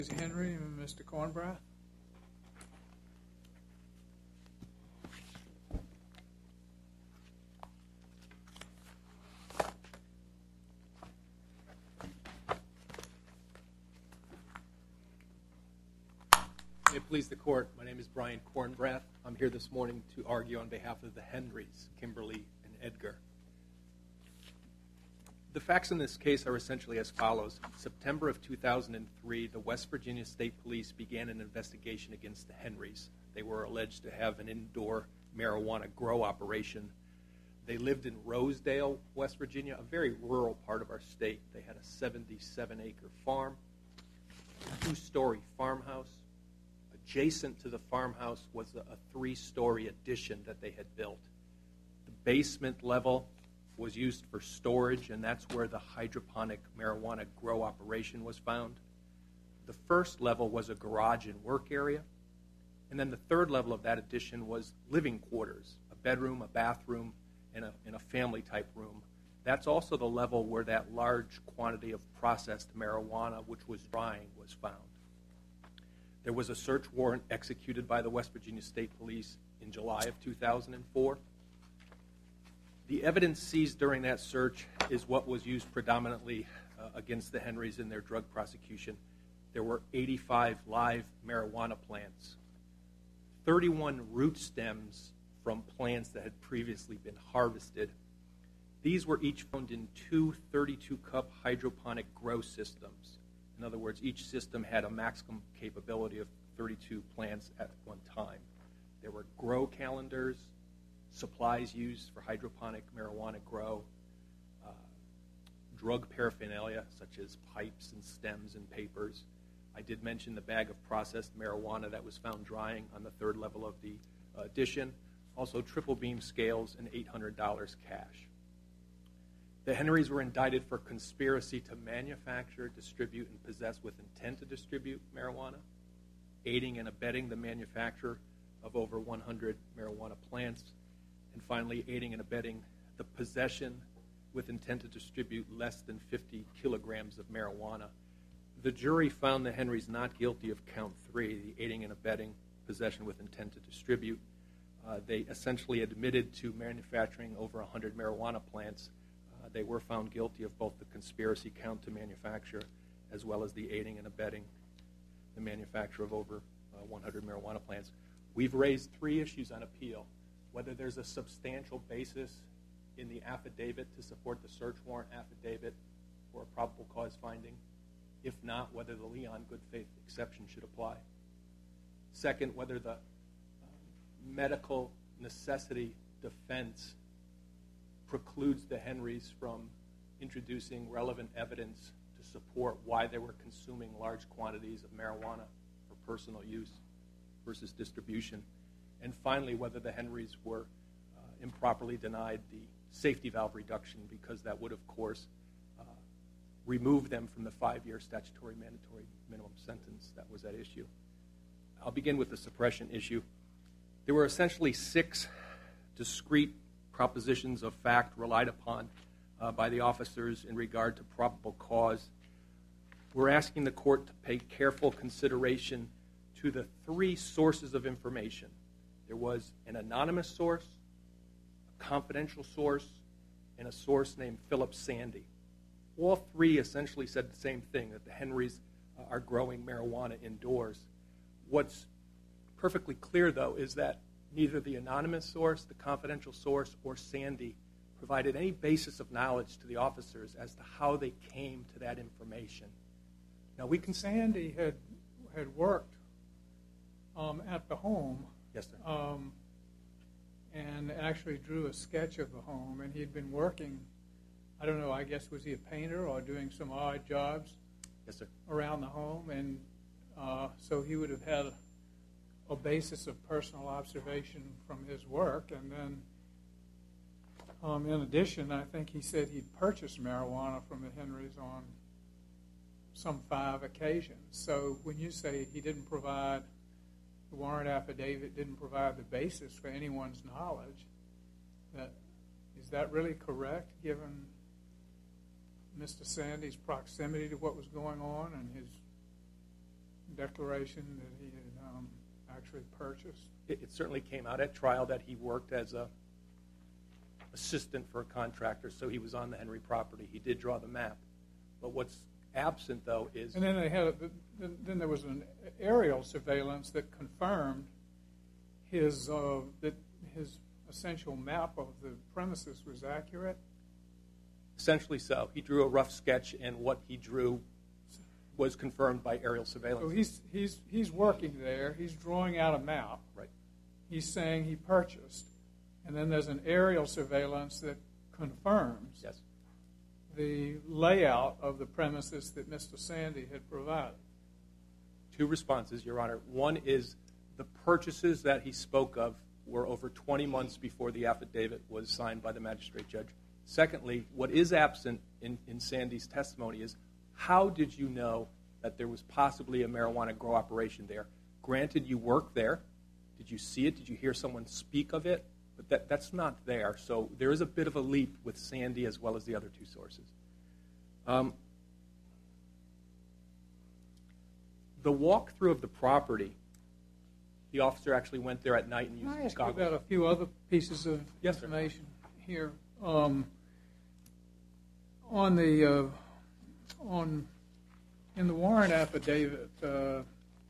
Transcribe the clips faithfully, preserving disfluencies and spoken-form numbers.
Mister Henry and Mister Kornbrath. May it please the court, my name is Brian Kornbrath. I'm here this morning to argue on behalf of the Henrys, Kimberly and Edgar. The facts in this case are essentially as follows. In September of two thousand three, the West Virginia State Police began an investigation against the Henrys. They were alleged to have an indoor marijuana grow operation. They lived in Rosedale, West Virginia, a very rural part of our state. They had a seventy-seven acre farm, a two-story farmhouse. Adjacent to the farmhouse was a, a three-story addition that they had built. The basement level was used for storage, and that's where the hydroponic marijuana grow operation was found. The first level was a garage and work area, and then the third level of that addition was living quarters, a bedroom, a bathroom, and a, and a family-type room. That's also the level where that large quantity of processed marijuana, which was drying, was found. There was a search warrant executed by the West Virginia State Police in July of two thousand four. The evidence seized during that search is what was used predominantly uh, against the Henrys in their drug prosecution. There were eighty-five live marijuana plants, thirty-one root stems from plants that had previously been harvested. These were each found in two thirty-two cup hydroponic grow systems. In other words, each system had a maximum capability of thirty-two plants at one time. There were grow calendars, supplies used for hydroponic marijuana grow, uh, drug paraphernalia such as pipes and stems and papers. I did mention the bag of processed marijuana that was found drying on the third level of the uh, addition. Also triple beam scales and eight hundred dollars cash. The Henrys were indicted for conspiracy to manufacture, distribute, and possess with intent to distribute marijuana, aiding and abetting the manufacture of over one hundred marijuana plants, and finally aiding and abetting the possession with intent to distribute less than fifty kilograms of marijuana. The jury found the Henrys not guilty of count three, the aiding and abetting possession with intent to distribute. Uh, they essentially admitted to manufacturing over one hundred marijuana plants. Uh, they were found guilty of both the conspiracy count to manufacture as well as the aiding and abetting the manufacture of over uh, one hundred marijuana plants. We've raised three issues on appeal: whether there's a substantial basis in the affidavit to support the search warrant affidavit for a probable cause finding. If not, whether the Leon good faith exception should apply. Second, whether the uh, medical necessity defense precludes the Henrys from introducing relevant evidence to support why they were consuming large quantities of marijuana for personal use versus distribution. And finally, whether the Henrys were uh, improperly denied the safety valve reduction, because that would, of course, uh, remove them from the five-year statutory mandatory minimum sentence that was at issue. I'll begin with the suppression issue. There were essentially six discrete propositions of fact relied upon uh, by the officers in regard to probable cause. We're asking the court to pay careful consideration to the three sources of information. There was an anonymous source, a confidential source, and a source named Philip Sandy. All three essentially said the same thing, that the Henrys uh, are growing marijuana indoors. What's perfectly clear, though, is that neither the anonymous source, the confidential source, or Sandy provided any basis of knowledge to the officers as to how they came to that information. Now, we can. Sandy had had worked um, at the home. Yes, sir. Um, and actually drew a sketch of the home, and he'd been working, I don't know, I guess, was he a painter or doing some odd jobs? Yes, sir. Around the home, and uh, so he would have had a, a basis of personal observation from his work, and then um, in addition, I think he said he'd purchased marijuana from the Henrys on some five occasions. So when you say he didn't provide, the warrant affidavit didn't provide the basis for anyone's knowledge, that, is that really correct, given Mister Sandy's proximity to what was going on and his declaration that he had um, actually purchased? It, it certainly came out at trial that he worked as a assistant for a contractor, so he was on the Henry property. He did draw the map. But what's absent, though, is... And then they had a, then, then there was an aerial surveillance that confirmed his uh, that his essential map of the premises was accurate. Essentially so. He drew a rough sketch, and what he drew was confirmed by aerial surveillance. So he's he's he's working there. He's drawing out a map. Right. He's saying he purchased, and then there's an aerial surveillance that confirms Yes. the layout of the premises that Mister Sandy had provided. Two responses, Your Honor. One is the purchases that he spoke of were over twenty months before the affidavit was signed by the magistrate judge. Secondly, what is absent in, in Sandy's testimony is how did you know that there was possibly a marijuana grow operation there? Granted, you work there. Did you see it? Did you hear someone speak of it? But that, that's not there. So there is a bit of a leap with Sandy as well as the other two sources. Um, the walkthrough of the property, the officer actually went there at night and Can I used ask you goggles. about a few other pieces of Yes, sir. information here? Um, on the uh, on in the warrant affidavit, uh,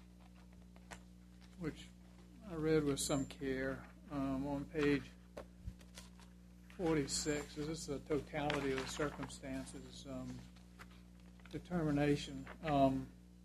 which I read with some care, um, on page forty-six, this is the totality of the circumstances um, determination. Um,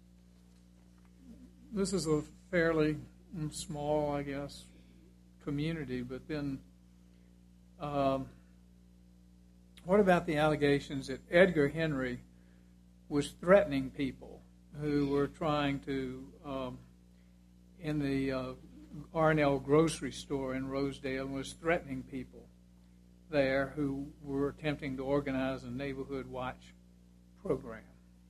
this is a fairly small, I guess, community, but then um, what about the allegations that Edgar Henry was threatening people who were trying to, um, in the uh, R and L grocery store in Rosedale, and was threatening people there who were attempting to organize a neighborhood watch program?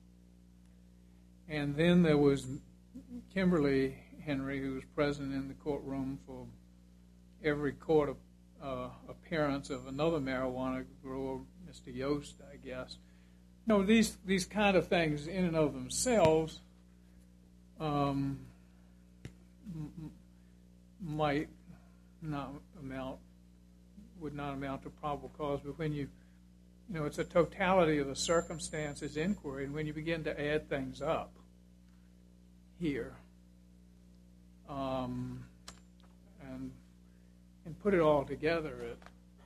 And then there was Kimberly Henry, who was present in the courtroom for every court uh, appearance of another marijuana grower, Mister Yost, I guess. No, these these kind of things in and of themselves um, m- might not amount, would not amount to probable cause, but when you, you know, it's a totality of the circumstances inquiry, and when you begin to add things up here, um, and and put it all together, it,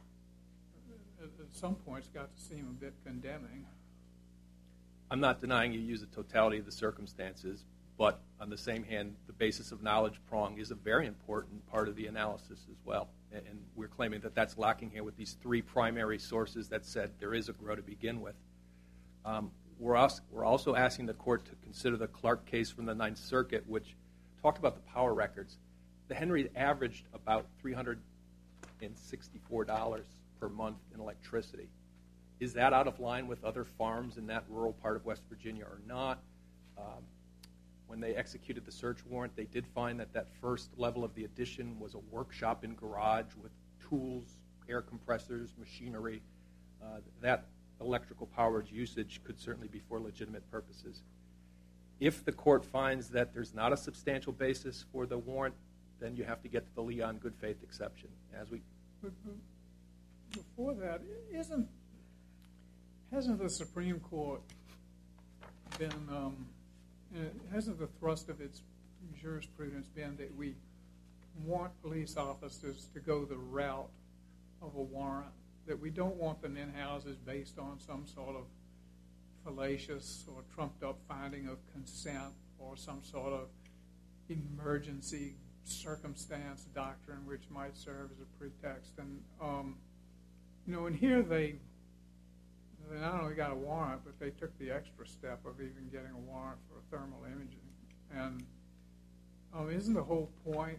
at, at some point it's got to seem a bit condemning. I'm not denying you use the totality of the circumstances, but on the same hand, the basis of knowledge prong is a very important part of the analysis as well. And, and we're claiming that that's lacking here with these three primary sources that said there is a grow to begin with. Um, we're, also, we're also asking the court to consider the Clark case from the Ninth Circuit, which talked about the power records. The Henry averaged about three hundred sixty-four dollars per month in electricity. Is that out of line with other farms in that rural part of West Virginia or not? Um, when they executed the search warrant, they did find that that first level of the addition was a workshop and garage with tools, air compressors, machinery. Uh, that electrical powered usage could certainly be for legitimate purposes. If the court finds that there's not a substantial basis for the warrant, then you have to get to the Leon good faith exception. As we, But before that, isn't hasn't the Supreme Court been um, hasn't the thrust of its jurisprudence been that we want police officers to go the route of a warrant, that we don't want them in houses based on some sort of fallacious or trumped up finding of consent or some sort of emergency circumstance doctrine which might serve as a pretext? And um, you know, and here they they not only got a warrant, but they took the extra step of even getting a warrant for thermal imaging. And um, isn't the whole point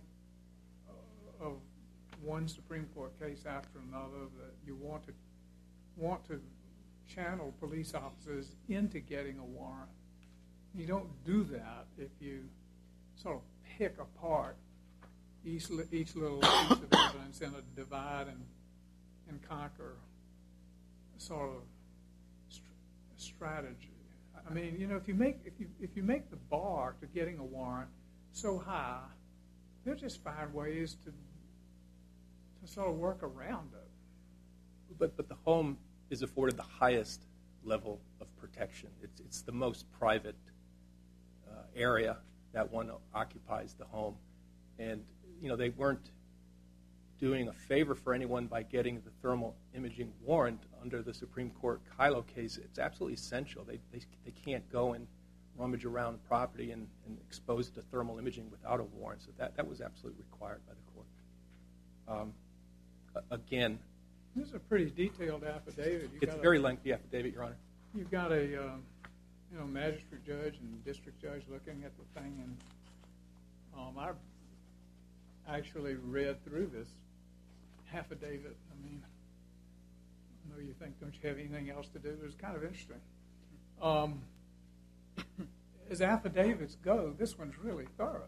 of one Supreme Court case after another that you want to want to channel police officers into getting a warrant? You don't do that if you sort of pick apart each each little piece of evidence in a divide and and conquer sort of st- strategy. I, I mean, you know, if you make if you if you make the bar to getting a warrant so high, they'll just find ways to to sort of work around it. But but the home is afforded the highest level of protection. It's it's the most private uh, area that one occupies the home, and you know they weren't doing a favor for anyone by getting the thermal imaging warrant under the Supreme Court Kylo case. It's absolutely essential. They they, they can't go and rummage around the property and, and expose it to thermal imaging without a warrant. So that, that was absolutely required by the court. Um, again, this is a pretty detailed affidavit. You've it's a got very a, lengthy affidavit, Your Honor. You've got a um, you know magistrate judge and district judge looking at the thing, and um, I actually read through this affidavit. I mean, I know you think, don't you have anything else to do? It was kind of interesting. Um, as affidavits go, this one's really thorough.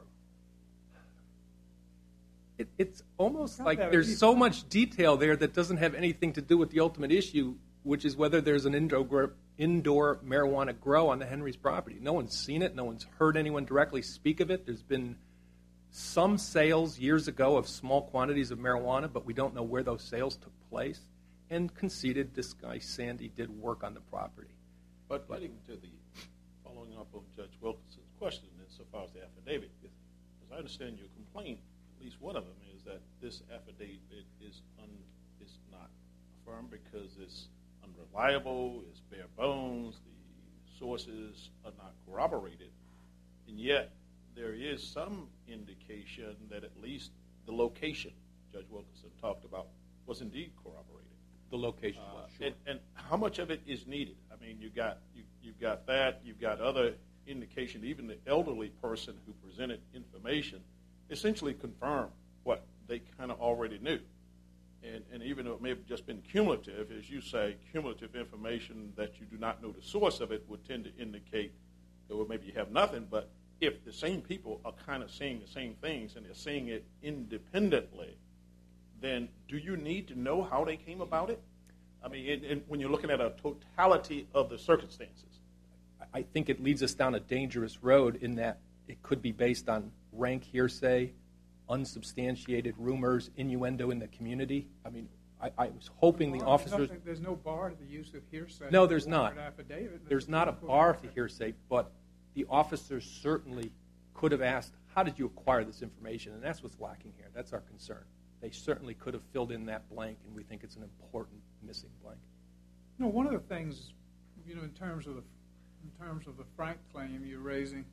It, it's almost Not like that there's easy. so much detail there that doesn't have anything to do with the ultimate issue, which is whether there's an indoor, indoor marijuana grow on the Henry's property. No one's seen it. No one's heard anyone directly speak of it. There's been some sales years ago of small quantities of marijuana, but we don't know where those sales took place, and conceded this guy Sandy did work on the property. But getting to the, following up on Judge Wilkinson's question insofar as the affidavit, as I understand your complaint, at least one of them is that this affidavit is un, is not affirmed because it's unreliable, it's bare bones, the sources are not corroborated, and yet there is some indication that at least the location Judge Wilkinson talked about was indeed corroborated. The location Uh, was, sure. and, and how much of it is needed? I mean, you got you, you've got that. You've got other indication. Even the elderly person who presented information essentially confirmed what they kind of already knew. And, and even though it may have just been cumulative, as you say, cumulative information that you do not know the source of it would tend to indicate that well, maybe you have nothing. But if the same people are kind of saying the same things and they're saying it independently, then do you need to know how they came about it? I mean, it, it, when you're looking at a totality of the circumstances. I think it leads us down a dangerous road in that it could be based on rank hearsay, unsubstantiated rumors, innuendo in the community. I mean, I, I was hoping the Well, officers... there's, there's no bar to the use of hearsay. No, there's not. Affidavit. There's not a bar to hearsay, but the officers certainly could have asked, how did you acquire this information? And that's what's lacking here. That's our concern. They certainly could have filled in that blank, and we think it's an important missing blank. You know, one of the things, you know, in terms of the in terms of the Frank claim you're raising,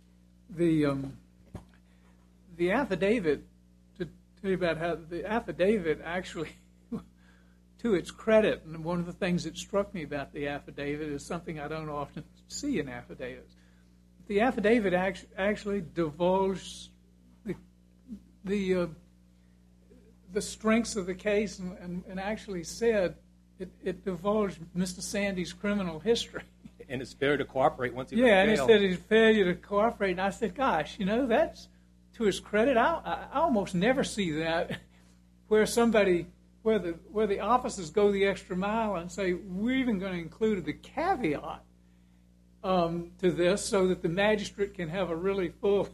the um, the affidavit to tell you about how the affidavit actually, to its credit, and one of the things that struck me about the affidavit is something I don't often see in affidavits. The affidavit act- actually divulged the the uh, the strengths of the case and, and, and actually said it, it divulged Mister Sandy's criminal history. And it's fair to cooperate once he Yeah, went and to it jail. said his failure to cooperate. And I said, gosh, you know, that's to his credit. I, I, I almost never see that where somebody, where the where the officers go the extra mile and say, we're even going to include the caveat um, to this so that the magistrate can have a really full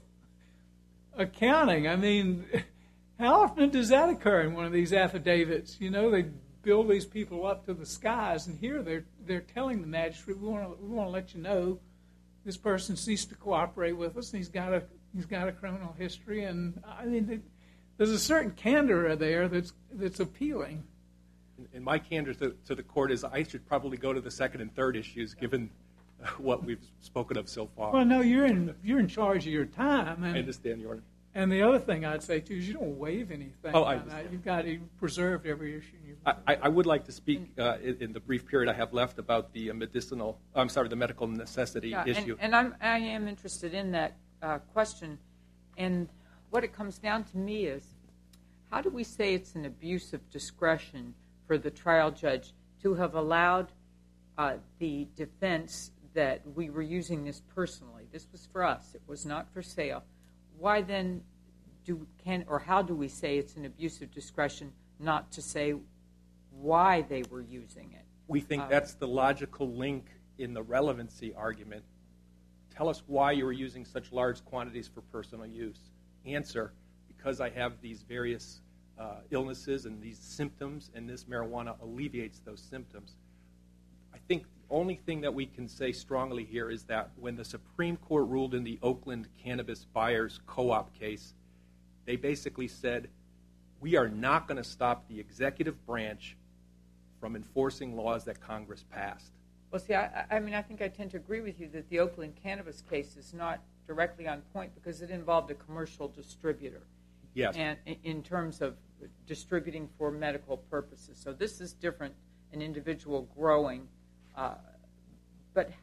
accounting. I mean, how often does that occur in one of these affidavits? You know, they build these people up to the skies, and here they're they're telling the magistrate, we want to we want to let you know this person ceased to cooperate with us, and he's got a he's got a criminal history, and I mean, it, there's a certain candor there that's that's appealing. And my candor to, to the court is I should probably go to the second and third issues, given uh, what we've spoken of so far. Well, no, you're in you're in charge of your time, and I understand, Your Honor. And the other thing I'd say, too, is you don't waive anything. Oh, I on that. You've got you've preserved every issue. You've I, I would like to speak uh, in, in the brief period I have left about the uh, medicinal, I'm sorry, the medical necessity Yeah, issue. And, and I'm, I am interested in that uh, question. And what it comes down to me is, how do we say it's an abuse of discretion for the trial judge to have allowed uh, the defense that we were using this personally? This was for us. It was not for sale. Why then do can or how do we say it's an abuse of discretion not to say why they were using it? We think Uh, that's the logical link in the relevancy argument, tell us why you were using such large quantities for personal use. Answer, because I have these various uh, illnesses and these symptoms, and this marijuana alleviates those symptoms. I think the only thing that we can say strongly here is that when the Supreme Court ruled in the Oakland Cannabis Buyers Co-op case, they basically said, we are not going to stop the executive branch from enforcing laws that Congress passed. Well, see, I, I mean, I think I tend to agree with you that the Oakland cannabis case is not directly on point because it involved a commercial distributor. Yes. And in terms of distributing for medical purposes. So this is different, an individual growing. Uh, but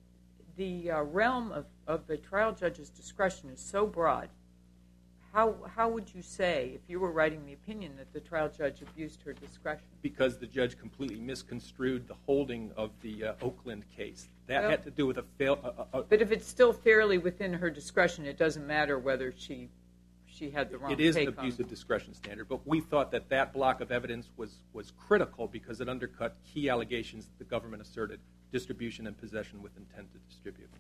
the uh, realm of, of the trial judge's discretion is so broad. How, how would you say, if you were writing the opinion, that the trial judge abused her discretion? Because the judge completely misconstrued the holding of the uh, Oakland case. That Well, had to do with a fail. Uh, uh, But if it's still fairly within her discretion, it doesn't matter whether she she had the wrong It is an take on abuse of discretion standard, but we thought that that block of evidence was, was critical because it undercut key allegations that the government asserted, distribution and possession with intent to distribute.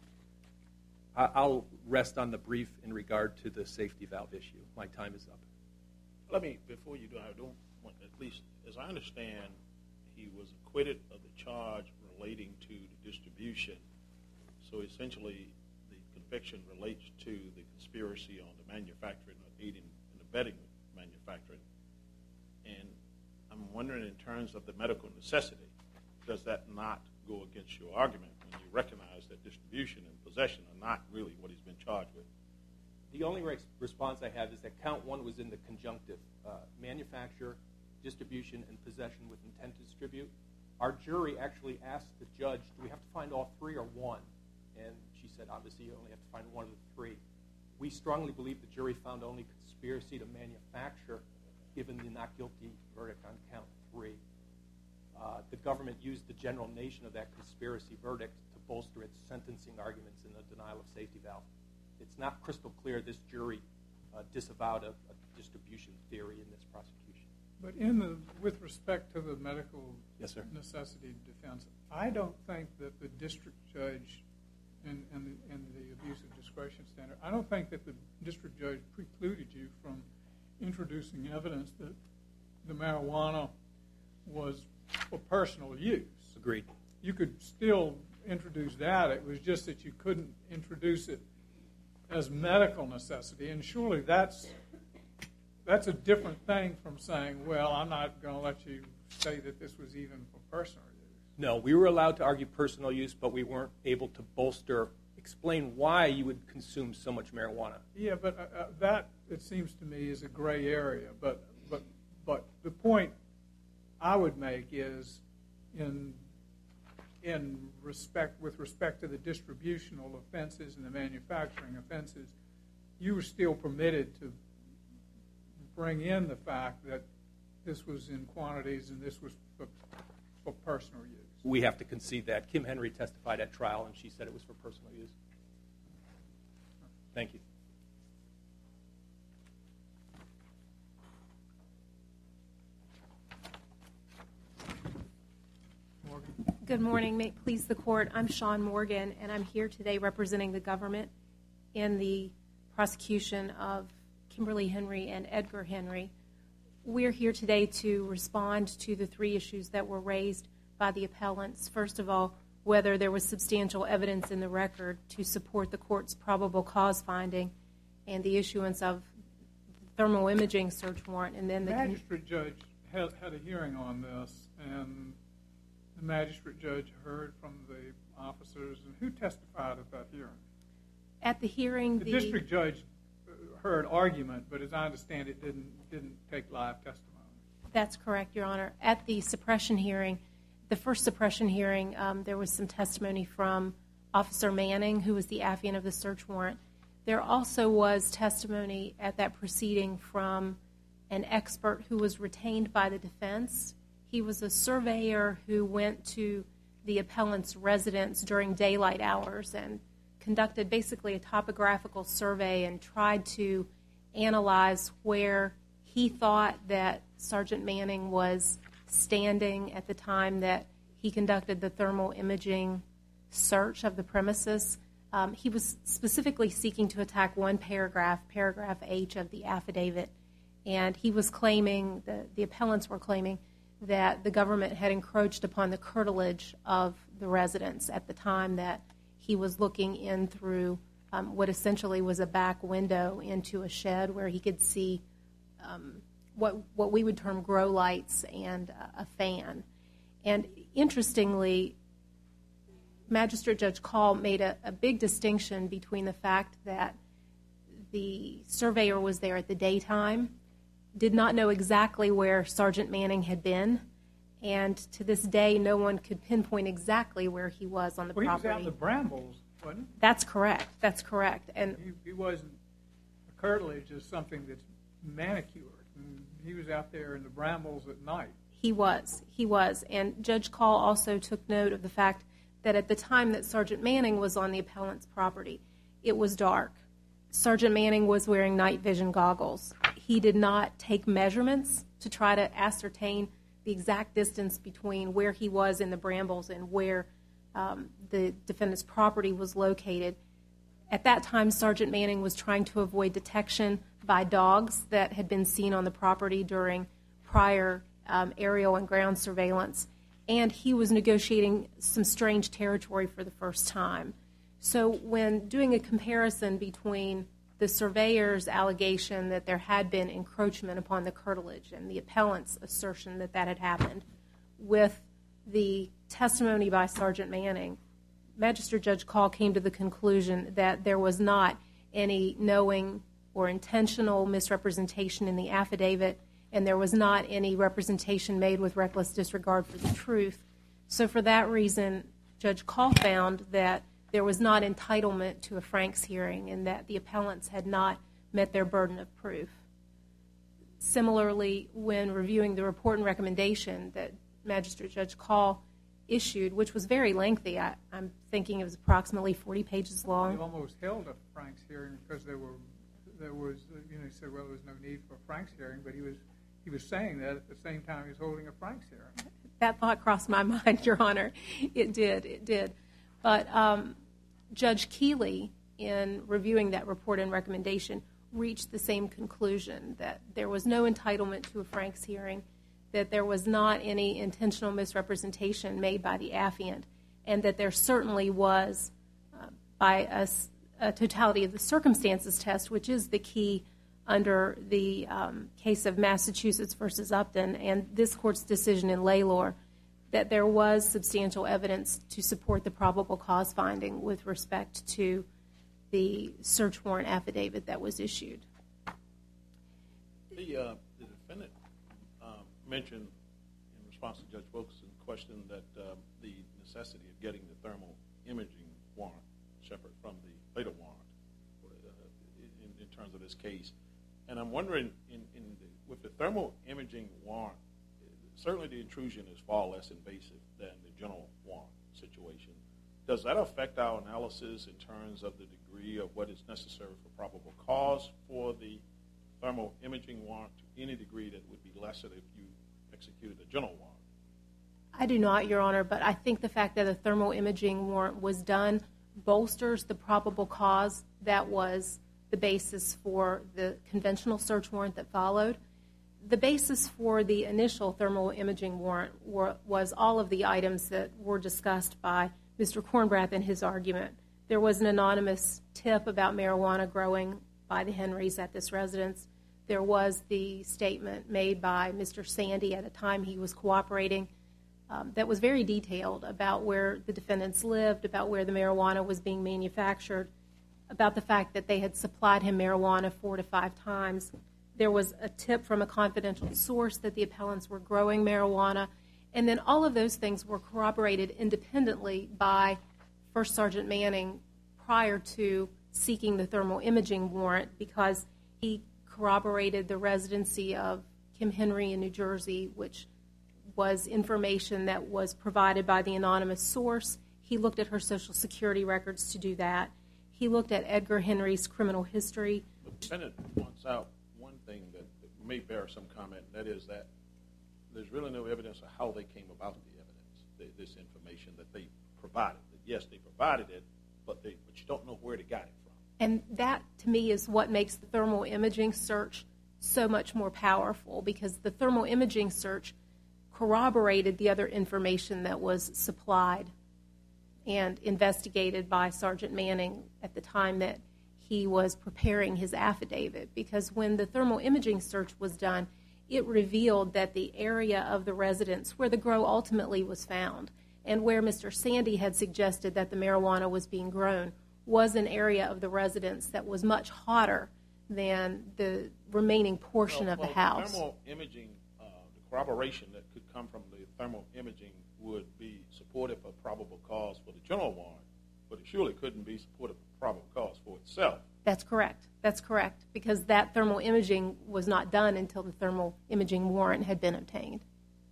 I, I'll rest on the brief in regard to the safety valve issue. My time is up. Let me, before you do, I don't want, at least as I understand, he was acquitted of the charge relating to the distribution. So essentially, the conviction relates to the conspiracy on the manufacturing or aiding and abetting manufacturing. And I'm wondering, in terms of the medical necessity, does that not go against your argument when you recognize that distribution and possession are not really what he's been charged with? The only re- response I have is that count one was in the conjunctive, uh, manufacture, distribution, and possession with intent to distribute. Our jury actually asked the judge, do we have to find all three or one? And she said, obviously, you only have to find one of the three. We strongly believe the jury found only conspiracy to manufacture, given the not guilty verdict on count three. Uh, the government used the general nation of that conspiracy verdict to bolster its sentencing arguments in the denial of safety valve. It's not crystal clear this jury uh, disavowed a, a distribution theory in this prosecution. But in the, with respect to the medical Yes, sir. necessity defense, I don't think that the district judge and, and, the, and the abuse of discretion standard, I don't think that the district judge precluded you from introducing evidence that the marijuana was for personal use. Agreed. You could still introduce that. It was just that you couldn't introduce it as medical necessity. And surely that's that's a different thing from saying, well, I'm not going to let you say that this was even for personal use. No, we were allowed to argue personal use, but we weren't able to bolster, explain why you would consume so much marijuana. Yeah, but uh, uh, that, it seems to me, is a gray area. But but but the point I would make is, in in respect with respect to the distributional offenses and the manufacturing offenses, you were still permitted to bring in the fact that this was in quantities and this was for, for personal use. We have to concede that. Kim Henry testified at trial, and she said it was for personal use. Thank you. Morgan? Good morning. May it please the court. I'm Sean Morgan, and I'm here today representing the government in the prosecution of Kimberly Henry and Edgar Henry. We're here today to respond to the three issues that were raised by the appellants. First of all, whether there was substantial evidence in the record to support the court's probable cause finding and the issuance of thermal imaging search warrant. And then the magistrate judge had, had a hearing on this, and the magistrate judge heard from the officers. And who testified at that hearing? At the hearing, The the, district judge heard argument, but as I understand it, didn't didn't take live testimony. That's correct, Your Honor. At the suppression hearing, the first suppression hearing, um, there was some testimony from Officer Manning, who was the affiant of the search warrant. There also was testimony at that proceeding from an expert who was retained by the defense. He was a surveyor who went to the appellant's residence during daylight hours and conducted basically a topographical survey and tried to analyze where he thought that Sergeant Manning was standing at the time that he conducted the thermal imaging search of the premises. Um, he was specifically seeking to attack one paragraph, paragraph H of the affidavit, and he was claiming, the, the appellants were claiming, that the government had encroached upon the curtilage of the residence at the time that he was looking in through um, what essentially was a back window into a shed where he could see um, what what we would term grow lights and uh, a fan. And interestingly, Magistrate Judge Call made a, a big distinction between the fact that the surveyor was there at the daytime, did not know exactly where Sergeant Manning had been, and to this day no one could pinpoint exactly where he was on the Well, he was property. out in the brambles, wasn't That's correct. That's correct. And he? He, he wasn't, the curtilage is something that's manicured. And he was out there in the brambles at night. he was. He was. And Judge Call also took note of the fact that at the time that Sergeant Manning was on the appellant's property, it was dark. Sergeant Manning was wearing night vision goggles. He did not take measurements to try to ascertain the exact distance between where he was in the brambles and where um, the defendant's property was located. At that time, Sergeant Manning was trying to avoid detection by dogs that had been seen on the property during prior um, aerial and ground surveillance, and he was negotiating some strange territory for the first time. So when doing a comparison between the surveyor's allegation that there had been encroachment upon the curtilage and the appellant's assertion that that had happened with the testimony by Sergeant Manning, Magistrate Judge Call came to the conclusion that there was not any knowing or intentional misrepresentation in the affidavit, and there was not any representation made with reckless disregard for the truth. So for that reason, Judge Call found that there was not entitlement to a Franks hearing and that the appellants had not met their burden of proof. Similarly, when reviewing the report and recommendation that Magistrate Judge Call issued, which was very lengthy, I, I'm thinking it was approximately forty pages They long. almost held a Franks hearing because there were, there was, you know, he said, well, there was no need for a Franks hearing, but he was, he was saying that at the same time he was holding a Franks hearing. That thought crossed my mind, Your Honor. It did, it did. But um, Judge Keeley, in reviewing that report and recommendation, reached the same conclusion, that there was no entitlement to a Franks hearing, that there was not any intentional misrepresentation made by the affiant, and that there certainly was, uh, by a, a totality of the circumstances test, which is the key under the um, case of Massachusetts versus Upton and this court's decision in Laylor, that there was substantial evidence to support the probable cause finding with respect to the search warrant affidavit that was issued. The, uh, the defendant um, mentioned in response to Judge Wilkerson's question that um, the necessity of getting the thermal imaging warrant separate from the later warrant uh, in, in terms of this case. And I'm wondering, in, in the, with the thermal imaging warrant, certainly the intrusion is far less invasive than the general warrant situation. Does that affect our analysis in terms of the degree of what is necessary for probable cause for the thermal imaging warrant to any degree that would be lesser if you executed a general warrant? I do not, Your Honor, but I think the fact that a thermal imaging warrant was done bolsters the probable cause that was the basis for the conventional search warrant that followed. The basis for the initial thermal imaging warrant were, was all of the items that were discussed by Mister Kornbrath in his argument. There was an anonymous tip about marijuana growing by the Henrys at this residence. There was the statement made by Mister Sandy at a time he was cooperating um, that was very detailed about where the defendants lived, about where the marijuana was being manufactured, about the fact that they had supplied him marijuana four to five times. There was a tip from a confidential source that the appellants were growing marijuana. And then all of those things were corroborated independently by First Sergeant Manning prior to seeking the thermal imaging warrant, because he corroborated the residency of Kim Henry in New Jersey, which was information that was provided by the anonymous source. He looked at her Social Security records to do that. He looked at Edgar Henry's criminal history. The defendant points out one thing that may bear some comment, and that is that there's really no evidence of how they came about the evidence, the, this information that they provided, the yes, they provided it, but they but you don't know where they got it from. And that, to me, is what makes the thermal imaging search so much more powerful, because the thermal imaging search corroborated the other information that was supplied and investigated by Sergeant Manning at the time that he was preparing his affidavit. Because when the thermal imaging search was done, it revealed that the area of the residence where the grow ultimately was found and where Mister Sandy had suggested that the marijuana was being grown was an area of the residence that was much hotter than the remaining portion well, of well, the house. The thermal imaging, uh, the corroboration that could come from the thermal imaging would be supportive of probable cause for the general warrant, but it surely couldn't be supportive of probable cause for itself. That's correct. That's correct, because that thermal imaging was not done until the thermal imaging warrant had been obtained.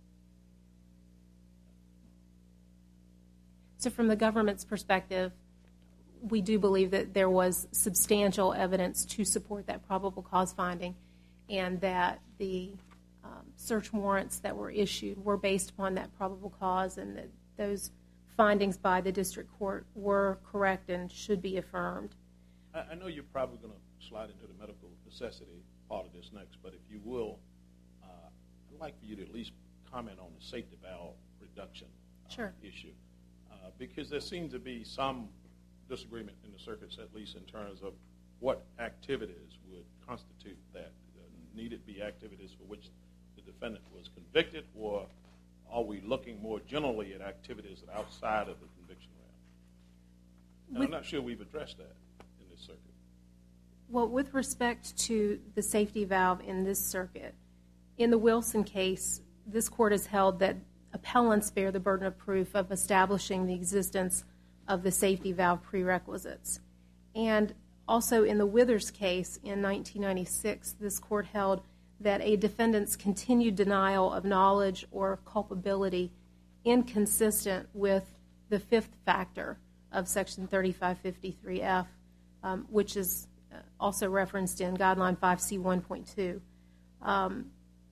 So from the government's perspective, we do believe that there was substantial evidence to support that probable cause finding, and that the um, search warrants that were issued were based upon that probable cause, and that those findings by the district court were correct and should be affirmed. I, I know you're probably going to slide into the medical necessity part of this next, but if you will, uh, I'd like for you to at least comment on the safety valve reduction uh, Sure. issue, uh, because there seems to be some disagreement in the circuits, at least in terms of what activities would constitute that. Uh, need it be activities for which the defendant was convicted, or are we looking more generally at activities that are outside of the conviction realm? And I'm not sure we've addressed that in this circuit. Well, with respect to the safety valve in this circuit, in the Wilson case, this court has held that appellants bear the burden of proof of establishing the existence of the safety valve prerequisites. And also in the Withers case in nineteen ninety-six, this court held that a defendant's continued denial of knowledge or culpability inconsistent with the fifth factor of Section thirty-five fifty-three F, um, which is also referenced in Guideline five C one point two. Um,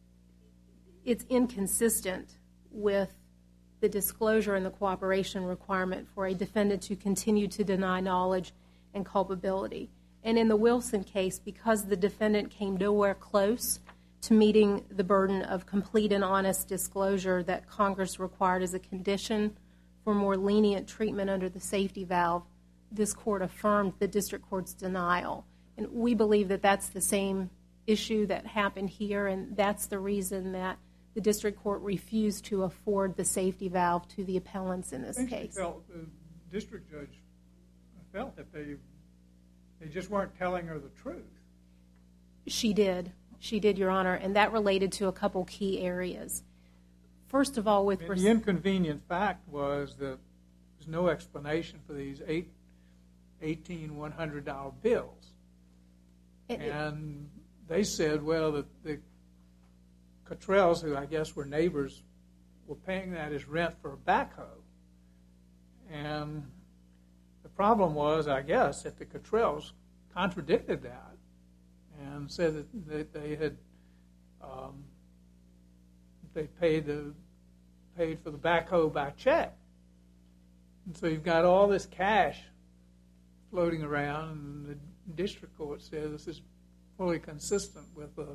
it's inconsistent with the disclosure and the cooperation requirement for a defendant to continue to deny knowledge and culpability. And in the Wilson case, because the defendant came nowhere close to meeting the burden of complete and honest disclosure that Congress required as a condition for more lenient treatment under the safety valve, this court affirmed the district court's denial. And we believe that that's the same issue that happened here, and that's the reason that the district court refused to afford the safety valve to the appellants in this I think case. She felt, the district judge felt that they they just weren't telling her the truth. She did. She did, Your Honor, and that related to a couple key areas. First of all, with And res- the inconvenient fact was that there's no explanation for these eight, eighteen one hundred dollar bills. it- it- And they said, well, the, the Cottrells, who I guess were neighbors, were paying that as rent for a backhoe. And the problem was, I guess, that the Cottrells contradicted that and said that, that they had um, they paid the paid for the backhoe by check. And so you've got all this cash floating around, and the district court said this is fully consistent with a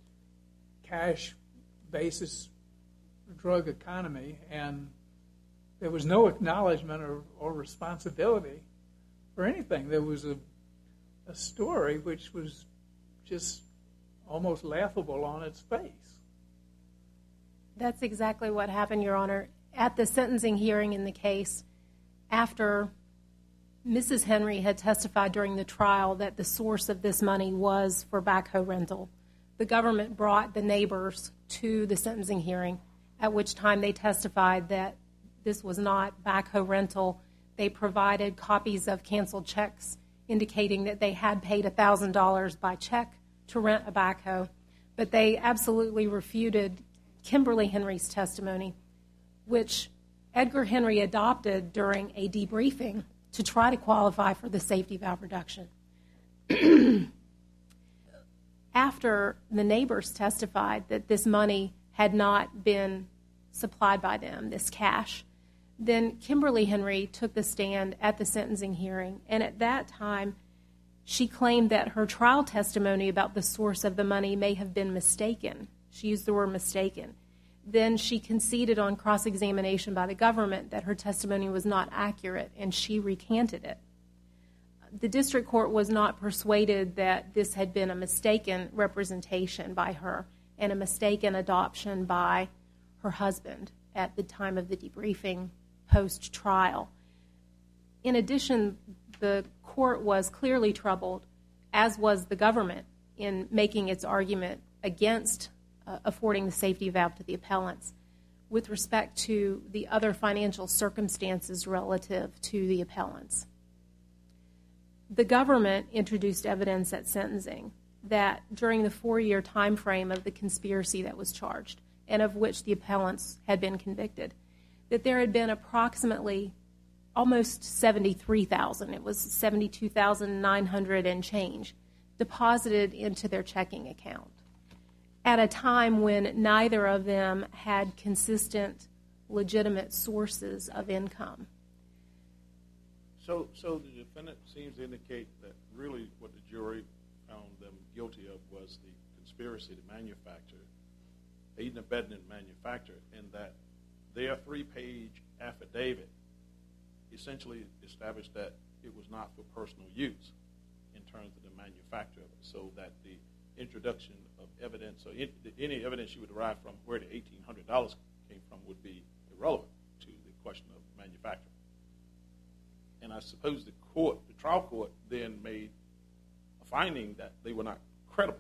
cash basis drug economy, and there was no acknowledgement or, or responsibility for anything. There was a, a story which was just almost laughable on its face. That's exactly what happened, Your Honor. At the sentencing hearing in the case, after Missus Henry had testified during the trial that the source of this money was for backhoe rental, the government brought the neighbors to the sentencing hearing, at which time they testified that this was not backhoe rental. They provided copies of canceled checks indicating that they had paid one thousand dollars by check to rent a backhoe, but they absolutely refuted Kimberly Henry's testimony, which Edgar Henry adopted during a debriefing to try to qualify for the safety valve reduction. After the neighbors testified that this money had not been supplied by them, this cash, Then Kimberly Henry took the stand at the sentencing hearing, and at that time she claimed that her trial testimony about the source of the money may have been mistaken. She used the word mistaken. Then she conceded on cross-examination by the government that her testimony was not accurate, and she recanted it. The district court was not persuaded that this had been a mistaken representation by her and a mistaken adoption by her husband at the time of the debriefing post-trial. In addition, the court was clearly troubled, as was the government, in making its argument against uh, affording the safety valve to the appellants with respect to the other financial circumstances relative to the appellants. The government introduced evidence at sentencing that during the four-year time frame of the conspiracy that was charged and of which the appellants had been convicted, that there had been approximately almost seventy-three thousand dollars, it was seventy-two thousand nine hundred dollars and change, deposited into their checking account at a time when neither of them had consistent, legitimate sources of income. So, so the defendant seems to indicate that really what the jury found them guilty of was the conspiracy to manufacture, aiding and abetting and manufacture, and that their three-page affidavit essentially established that it was not for personal use in terms of the manufacture of it, so that the introduction of evidence or any evidence you would derive from where the eighteen hundred dollars came from would be irrelevant to the question of manufacture. And I suppose the court, the trial court, then made a finding that they were not credible.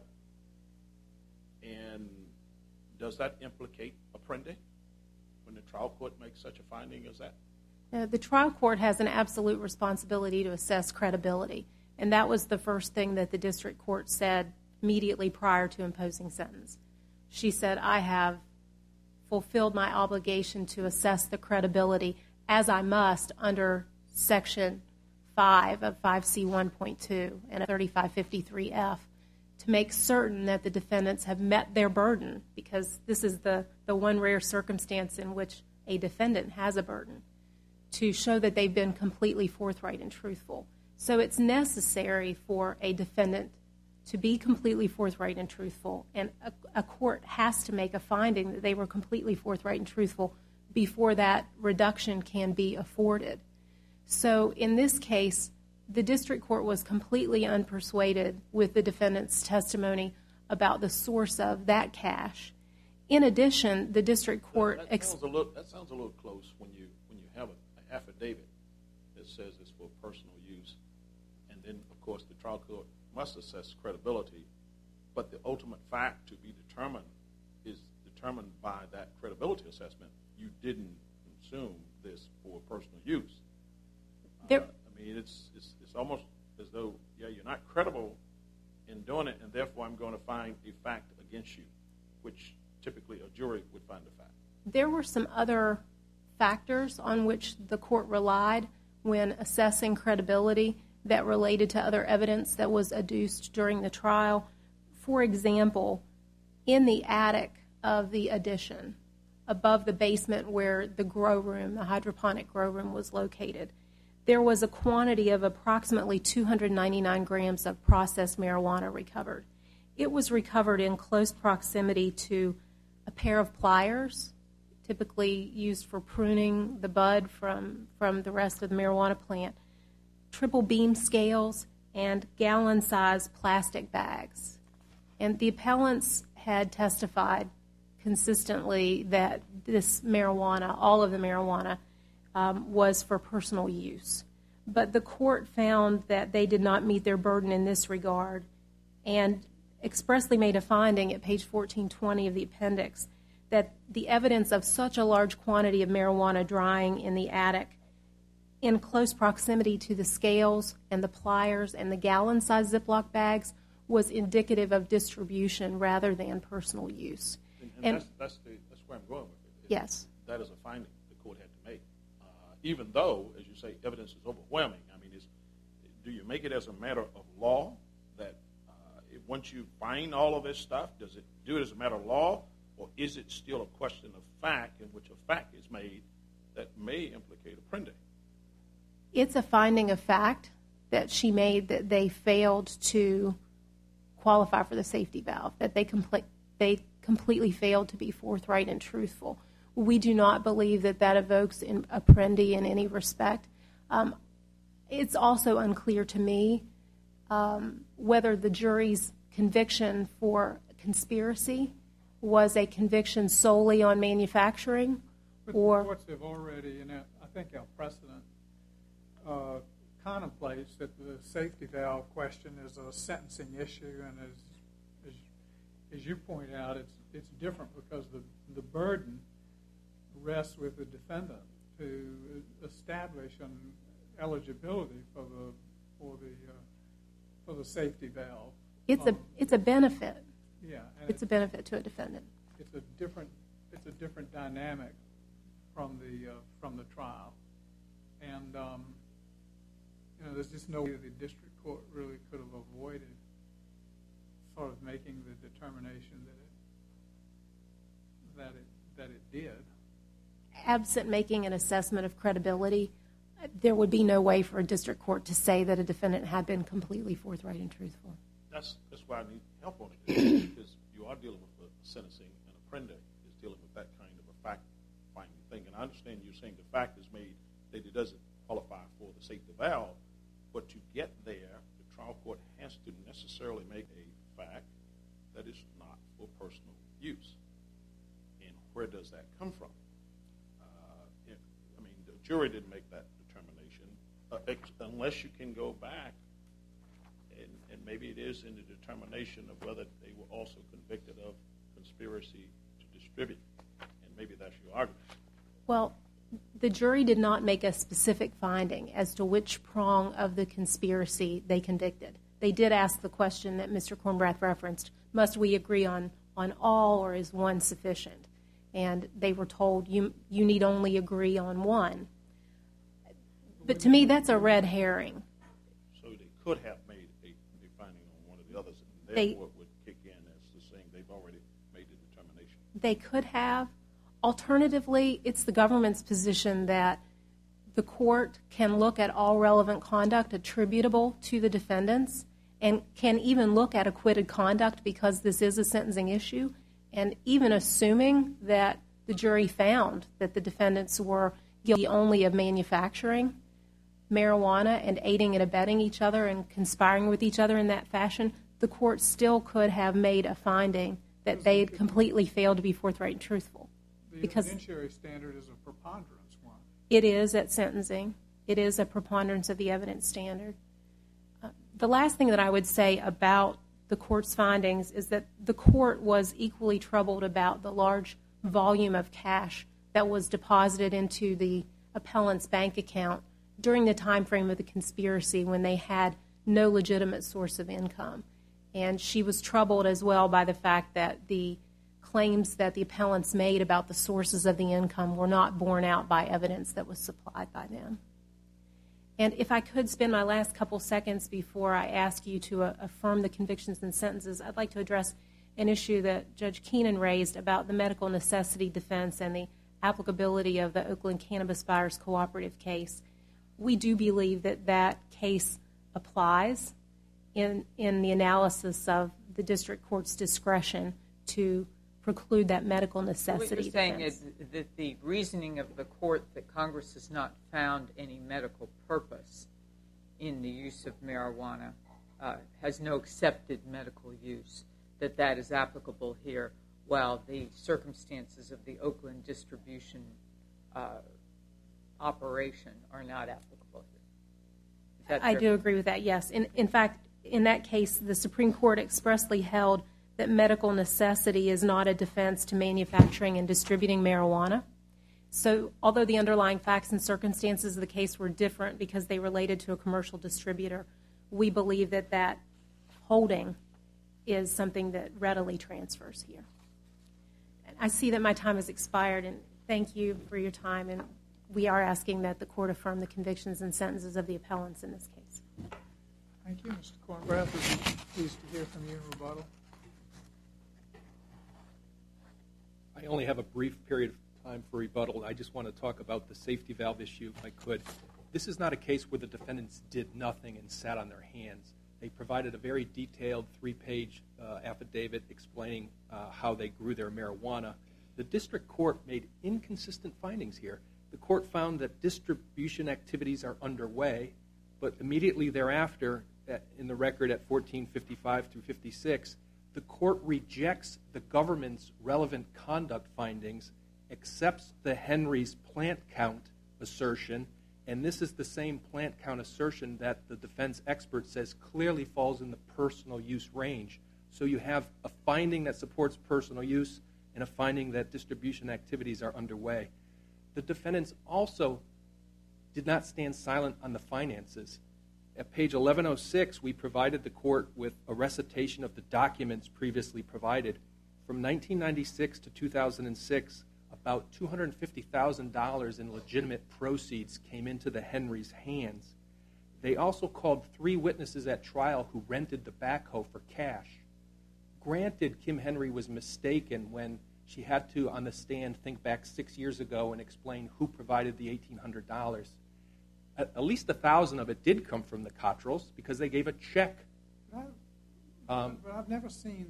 And does that implicate Apprendi when the trial court makes such a finding as that? Uh, the trial court has an absolute responsibility to assess credibility, and that was the first thing that the district court said immediately prior to imposing sentence. She said, I have fulfilled my obligation to assess the credibility as I must under Section five of five C one point two and thirty-five fifty-three F to make certain that the defendants have met their burden, because this is the, the one rare circumstance in which a defendant has a burden, to show that they've been completely forthright and truthful. So it's necessary for a defendant to be completely forthright and truthful, and a, a court has to make a finding that they were completely forthright and truthful before that reduction can be afforded. So in this case, the district court was completely unpersuaded with the defendant's testimony about the source of that cash. In addition, the district court... That, that, sounds, a little, that sounds a little close when you when you have an affidavit that says it's for personal use. And then, of course, the trial court must assess credibility, but the ultimate fact to be determined is determined by that credibility assessment. You didn't consume this for personal use. Uh, I mean, it's, it's it's almost as though, yeah, you're not credible in doing it, and therefore I'm going to find a fact against you, which typically a jury would find a fact. There were some other factors on which the court relied when assessing credibility that related to other evidence that was adduced during the trial. For example, in the attic of the addition, above the basement where the grow room, the hydroponic grow room, was located, there was a quantity of approximately two hundred ninety-nine grams of processed marijuana recovered. It was recovered in close proximity to a pair of pliers, typically used for pruning the bud from, from the rest of the marijuana plant, triple beam scales, and gallon-sized plastic bags. And the appellants had testified consistently that this marijuana, all of the marijuana, um, was for personal use. But the court found that they did not meet their burden in this regard and expressly made a finding at page fourteen twenty of the appendix that the evidence of such a large quantity of marijuana drying in the attic in close proximity to the scales and the pliers and the gallon-sized Ziploc bags was indicative of distribution rather than personal use. And, and, and that's, that's, the, that's where I'm going with it. Yes. That is a finding the court had to make. Uh, even though, as you say, evidence is overwhelming. I mean, is, do you make it as a matter of law that uh, if, once you find all of this stuff, does it do it as a matter of law, or is it still a question of fact in which a fact is made that may implicate Apprendi. It's a finding of fact that she made that they failed to qualify for the safety valve, that they, compl- they completely failed to be forthright and truthful. We do not believe that that evokes in Apprendi in any respect. Um, it's also unclear to me um, whether the jury's conviction for conspiracy was a conviction solely on manufacturing, But or the courts have already, and I think our precedent uh, contemplates that the safety valve question is a sentencing issue, and as as, as you point out, it's it's different because the the burden rests with the defendant to establish an eligibility for the for the uh, for the safety valve. it's Um, a it's a benefit. Yeah, and It's a benefit to a defendant. it's a different it's a different dynamic from the uh, from the trial, and um, you know, there's just no way the district court really could have avoided sort of making the determination that it that it that it did. Absent making an assessment of credibility, there would be no way for a district court to say that a defendant had been completely forthright and truthful. That's that's why I need help on it, because you are dealing with the sentencing, and Apprendi is dealing with that kind of a fact-finding thing. And I understand you're saying the fact is made that it doesn't qualify for the safety valve, but to get there, the trial court has to necessarily make a fact that is not for personal use. And where does that come from? Uh, if, I mean, the jury didn't make that determination, uh, ex- unless you can go back and, and maybe it is in the determination of whether they were also convicted of conspiracy to distribute. And maybe that's your argument. Well, the jury did not make a specific finding as to which prong of the conspiracy they convicted. They did ask the question that Mister Kornbrath referenced, must we agree on, on all, or is one sufficient? And they were told, you, you need only agree on one. But to me, that's a red herring. So they could have made a, a finding on one of the others, and They- therefore it would kick in as to saying they've already made the determination. They could have. Alternatively, it's the government's position that the court can look at all relevant conduct attributable to the defendants and can even look at acquitted conduct because this is a sentencing issue, and even assuming that the jury found that the defendants were guilty only of manufacturing marijuana and aiding and abetting each other and conspiring with each other in that fashion, the court still could have made a finding that they had completely failed to be forthright and truthful. The Because- evidentiary standard is a preponderance one. It is at sentencing. It is a preponderance of the evidence standard. Uh, the last thing that I would say about the court's findings is that the court was equally troubled about the large volume of cash that was deposited into the appellant's bank account during the time frame of the conspiracy when they had no legitimate source of income. And she was troubled as well by the fact that the claims that the appellants made about the sources of the income were not borne out by evidence that was supplied by them. And if I could spend my last couple seconds before I ask you to uh, affirm the convictions and sentences, I'd like to address an issue that Judge Keenan raised about the medical necessity defense and the applicability of the Oakland Cannabis Buyers Cooperative case. We do believe that that case applies in, in the analysis of the district court's discretion to preclude that medical necessity What you're saying defense. is that the reasoning of the court that Congress has not found any medical purpose in the use of marijuana uh, has no accepted medical use, that that is applicable here, while the circumstances of the Oakland distribution uh, operation are not applicable here. Is that I fair? do agree with that, yes. In, in fact, in that case, the Supreme Court expressly held that medical necessity is not a defense to manufacturing and distributing marijuana. So although the underlying facts and circumstances of the case were different because they related to a commercial distributor, we believe that that holding is something that readily transfers here. And I see that my time has expired, and thank you for your time, and we are asking that the court affirm the convictions and sentences of the appellants in this case. Thank you, Mister Kornbrath. We'd be pleased to hear from you in rebuttal. I only have a brief period of time for rebuttal. I just want to talk about the safety valve issue, if I could. This is not a case where the defendants did nothing and sat on their hands. They provided a very detailed three-page uh, affidavit explaining uh, how they grew their marijuana. The district court made inconsistent findings here. The court found that distribution activities are underway, but immediately thereafter, at, in the record at fourteen fifty-five through fifty-six, the court rejects the government's relevant conduct findings, accepts the Henry's plant count assertion, and this is the same plant count assertion that the defense expert says clearly falls in the personal use range. So you have a finding that supports personal use and a finding that distribution activities are underway. The defendants also did not stand silent on the finances. At page eleven oh six, we provided the court with a recitation of the documents previously provided. From nineteen ninety-six to two thousand six, about two hundred fifty thousand dollars in legitimate proceeds came into the Henry's hands. They also called three witnesses at trial who rented the backhoe for cash. Granted, Kim Henry was mistaken when she had to, on the stand, think back six years ago and explain who provided the eighteen hundred dollars. At, at least a thousand of it did come from the Cottrells because they gave a check. But, I, Um, but I've never seen,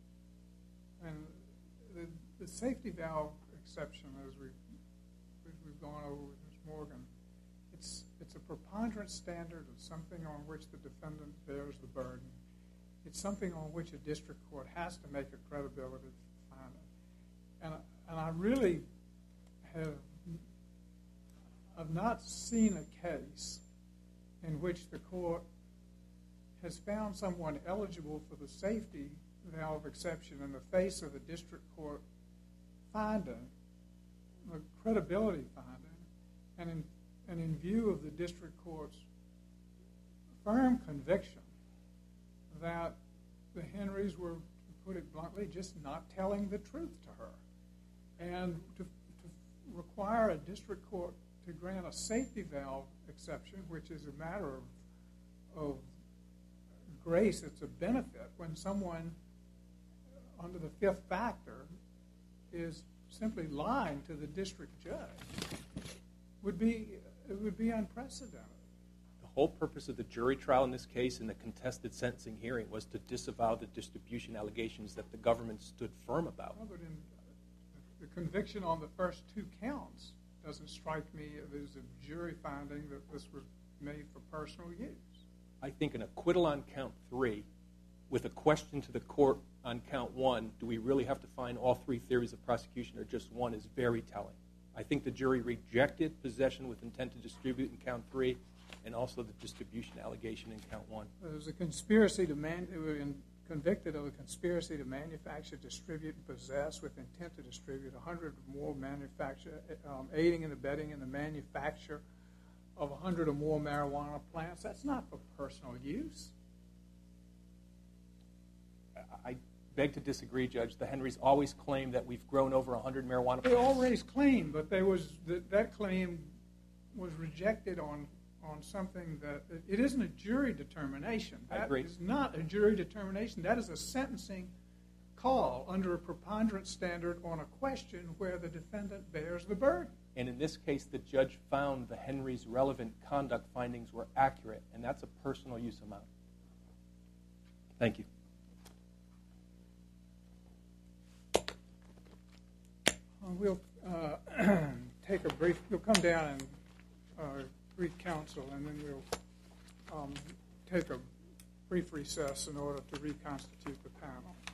and the, the safety valve exception, as we've, we've gone over with Miz Morgan, it's, it's a preponderance standard of something on which the defendant bears the burden. It's something on which a district court has to make a credibility finding. And, and I really have I've not seen a case in which the court has found someone eligible for the safety valve exception in the face of a district court finding, a credibility finding, and in, and in view of the district court's firm conviction that the Henrys were, to put it bluntly, just not telling the truth to her. And to, to require a district court to grant a safety valve exception, which is a matter of, of grace, it's a benefit when someone under the fifth factor is simply lying to the district judge, would be, it would be unprecedented. The whole purpose of the jury trial in this case and the contested sentencing hearing was to disavow the distribution allegations that the government stood firm about. Well, but in, the conviction on the first two counts doesn't strike me as a jury finding that this was made for personal use. I think an acquittal on count three with a question to the court on count one, do we really have to find all three theories of prosecution or just one, is very telling. I think the jury rejected possession with intent to distribute in count three and also the distribution allegation in count one. There was a conspiracy to man, they were in, convicted of a conspiracy to manufacture, distribute, and possess with intent to distribute a hundred or more manufacture, um, aiding and abetting in the manufacture of a hundred or more marijuana plants. That's not for personal use. I beg to disagree, Judge. The Henrys always claim that we've grown over a hundred marijuana They plants. always claimed, but they was that, that claim was rejected on on something that it isn't a jury determination. I That agree. is not a jury determination. That is a sentencing call under a preponderance standard on a question where the defendant bears the burden. And in this case, the judge found the Henrys' relevant conduct findings were accurate, and that's a personal use amount. Thank you. Uh, we'll uh, take a brief, we'll come down and uh, re-counsel, and then we'll um, take a brief recess in order to reconstitute the panel.